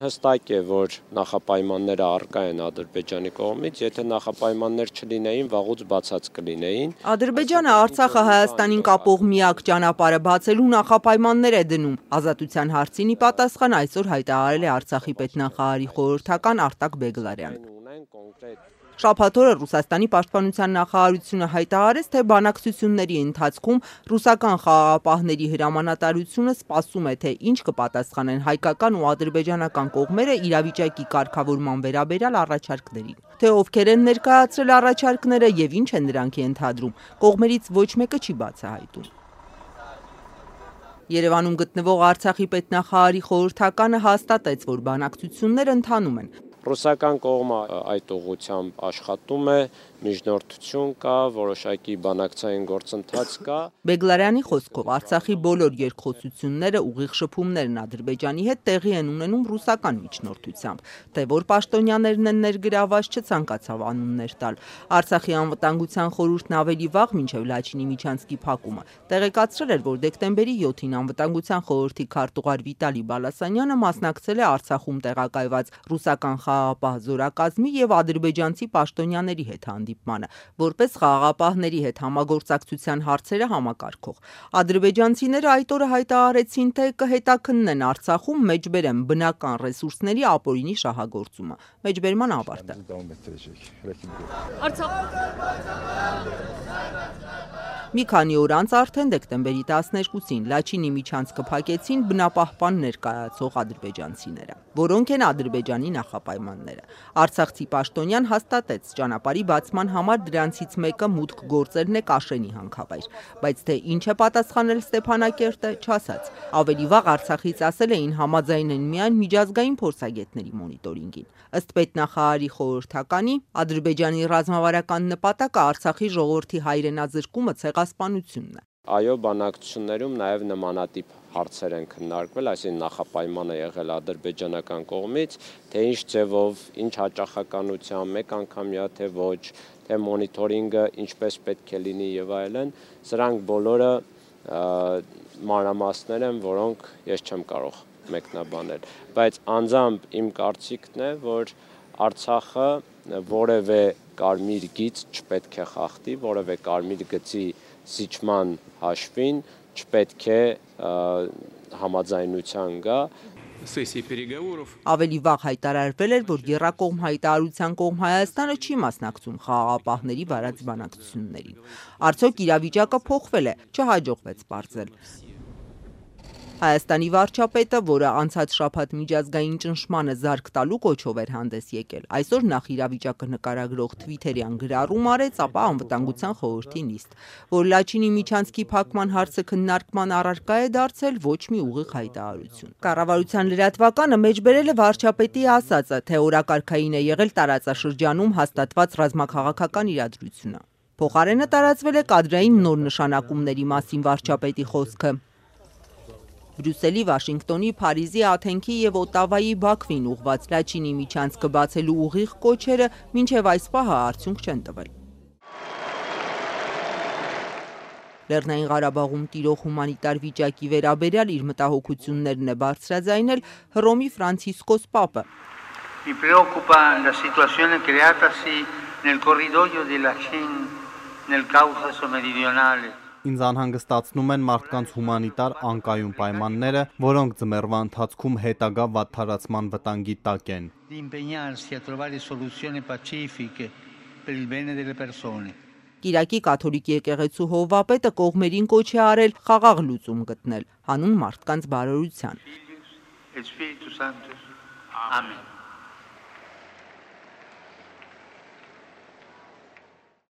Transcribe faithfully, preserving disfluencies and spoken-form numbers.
Հստակ է, որ նախապայմանները առկա են Ադրբեջանի կողմից, եթե նախապայմաններ չլինեին, վաղուց բացած կլինեին։ Ադրբեջանը Արցախը Հայաստանին կապող միակ ճանապարհը բացելու նախապայմաններ է դնում։ Ազատության հարցին ի պատասխան այսօր հայտարարել է Արցախի պետնախարարի խորհրդական Արտակ Բեգլարյանը։ Շաբաթ օրը Ռուսաստանի պաշտպանության նախարարությունը հայտարարեց, թե բանակցությունների ընթացքում ռուսական խաղաղապահների հրամանատարությունը սպասում է, թե ինչ կպատասխանեն հայկական ու ադրբեջանական կողմերը իրավիճակի կարգավորման վերաբերյալ առաջարկներին։ Թե ովքեր են ներկայացրել առաջարկները եւ ինչ են նրանք ենթադրում, կողմերից ոչ մեկը չի բացահայտում։ Երևանում գտնվող Արցախի պետնախարարի խորհրդականը հաստատեց, որ բանակցություններ ընթանում են։ Ռուսական կողմը այդ ուղղությամբ աշխատում է, միջնորդություն կա, որոշակի բանակցային գործընթաց կա։ Բեգլարյանի խոսքով Արցախի բոլոր երկխոսությունները ուղիղ շփումներն Ադրբեջանի հետ տեղի են ունենում ռուսական միջնորդությամբ, թե որ պաշտոնյաներն են ներգրաված չցանկացավ անուններ տալ։ Արցախի անվտանգության խորհուրդն ավելի վաղ մինչև Լաչինի Միչանսկի փակումը տեղեկացրել էր, որ դեկտեմբերի յոթին անվտանգության խորհրդի քարտուղար Վիտալի Բալասանյանը մասնակցել է Արցախում տեղակայված ռուսական խաղաղապահ զորակազմի եւ ադրբեջանցի պաշտոնյաների հետ հանդիպմանը, որպես խաղաղապահների հետ համագործակցության հարցերը համակարգող։ Ադրբեջանցիները այդ օրը հայտարարեցին, թե կհետաքննեն Արցախում մեջբերեմ բնական ռեսուրսների ապօրինի շահագործումը։ Մեջբերման ավարտը։ Մի քանի օր անց արդեն դեկտեմբերի տասներկուսին Լաչինի Միչանսկը փակեցին բնապահպան ներկայացող ադրբեջանցիները։ Որոնք են Ադրբեջանի նախապայմանները։ Արցախցի պաշտոնյան հաստատեց ճանապարհի բացման համար դրանցից մեկը մուտք գործելն է Կաշենի հանքավայր, բայց թե ինչ է պատասխանել Ստեփանակերտը, չասաց։ Ավելի վաղ Արցախից ասել էին համաձայն են միայն միջազգային փորձագետների մոնիտորինգին։ Ըստ պետնախարարի խորհրդականի, Ադրբեջանի ռազմավարական նպատակը Արցախի ժողովրդի հայրենազրկումը ցեղասպանությունն է։ Այո, բանակցություններում նաև նմանատիպ հարցեր են քննարկվել, այսինքն նախապայմանը եղել ադրբեջանական կողմից, թե ինչ ձևով, ինչ հաճախականությամբ, մեկ անգամյա թե ոչ, թե մոնիտորինգը ինչպես պետք է լինի եւ այլն, սրանք բոլորը մանրամասներ են, որոնք ես չեմ կարող մեկնաբանել, բայց անձամբ իմ կարծիքն է, որ Արցախը որևէ կարմիր գիծ չպետք է խախտի, որևէ կարմիր գծի զիջման հաշվին չպետք է համաձայնության գա։ Ավելի վաղ հայտարարվել էր, որ եռակողմ հայտարարության կողմ Հայաստանը չի մասնակցում խաղաղապահների վարած բանակցություններին։ Արդյոք իրավիճակը փոխվել է, չհաջողվեց պարզել։ Հայաստանի վարչապետը, որը անցած շաբաթ միջազգային ճնշմանը զարկ տալու կոչով էր հանդես եկել, այսօր նախ իրավիճակը նկարագրող թվիթերյան գրառում արեց, ապա անվտանգության խորհրդի նիստ, որ Լաչինի Միչանսկի փակման հարցը քննարկման առարկա է դարձել ոչ մի ուղիղ հայտարարություն։ Կառավարության լրատվականը մեջբերել է վարչապետի ասածը, թե օրակարգային է եղել տարածաշրջանում հաստատված ռազմաքաղաքական իրադրությունը։ Փոխարենը տարածվել է կադրային նոր նշանակումների մասին վարչապետի խոսքը։ Բրյուսելի, Վաշինգտոնի, Փարիզի, Աթենքի եւ Օտավայի Բաքվին ուղղված Լաչինի Միչանսկը բացելու ուղիղ կոչերը մինչեւ այս պահը արդյունք չեն տվել։ Լեռնային Ղարաբաղում տիրող հումանիտար վիճակի վերաբերյալ իր մտահոգություններն է բարձրաձայնել Հռոմի Ֆրանցիսկոս Պապը։ Mi preoccupa la situazione creatasi nel corridoio di Lachin nel Caucaso meridionale. Ինձ անհանգստացնում են մարդկանց հումանիտար անկայուն պայմանները, որոնք ձմեռվա ընթացքում հետագա վատթարացման վտանգի տակ են։ Կիրակի կաթոլիկ եկեղեցու հովվապետը կողմերին կոչ է արել խաղաղ լուծում գտնել, հանուն մարդկանց բարօրության։ Ամեն։